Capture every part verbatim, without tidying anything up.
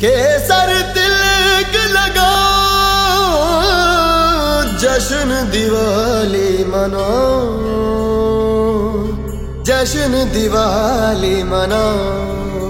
केसर तिलक लगाओ, जश्न दिवाली मनाओ, जश्न दिवाली मनाओ।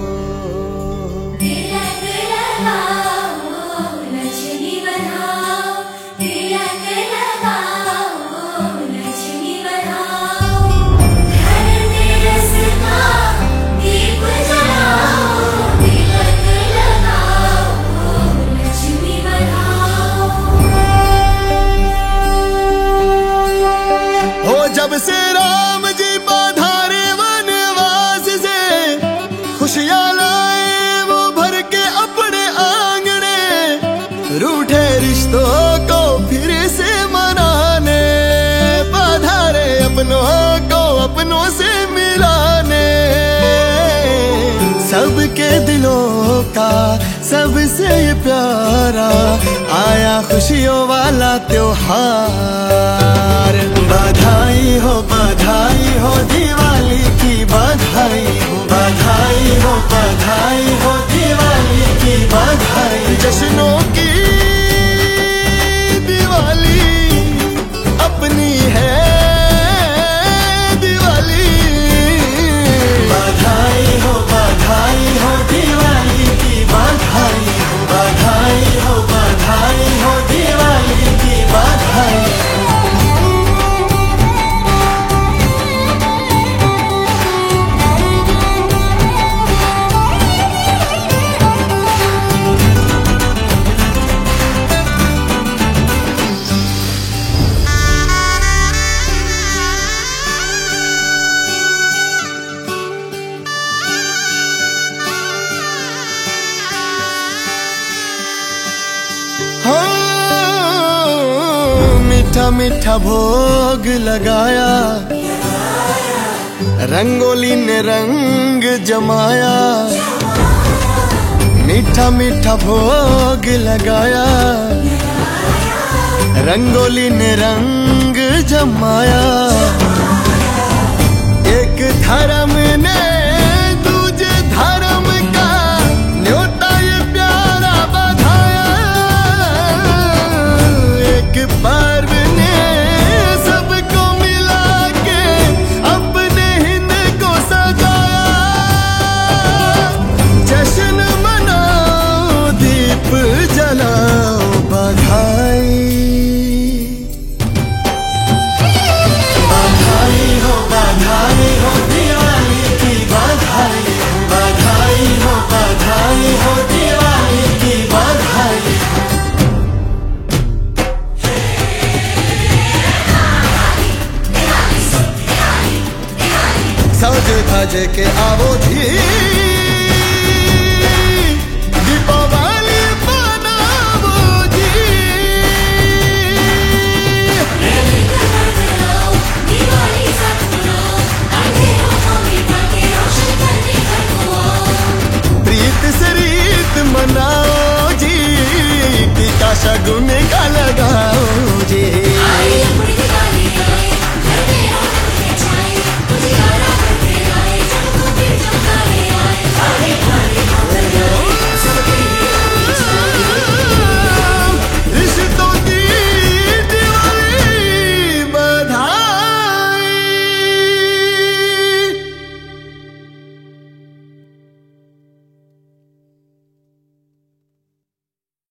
जब से राम जी पधारे वनवास से, खुशियां लाए वो भर के अपने आंगने, रूठे रिश्तों को फिर से मनाने, पधारे अपनों को अपनों से मिलाने। सबके दिलों का सबसे प्यारा आया खुशियों वाला त्योहार। बधाई हो बधाई हो दिवाली की बधाई हो, बधाई हो बधाई हो दिवाली की बधाई। जश्नों की दिवाली अपनी है दिवाली। बधाई हो बधाई हो दिवाली की बधाई हो, बधाई हो बधाई हो दिवाली की बधाई। मीठा मीठा भोग लगाया, रंगोली ने रंग जमाया। मीठा मीठा भोग लगाया, रंगोली ने रंग जमाया। एक धर्म ने दूजे धर्म का न्योता ये प्यारा बधाया। एक पर्व जलाओ बधाई। बधाई हो बधाई हो दिवाली की बधाई, बधाई हो बधाई हो दिवाली की बधाई। सज धज के आवो धी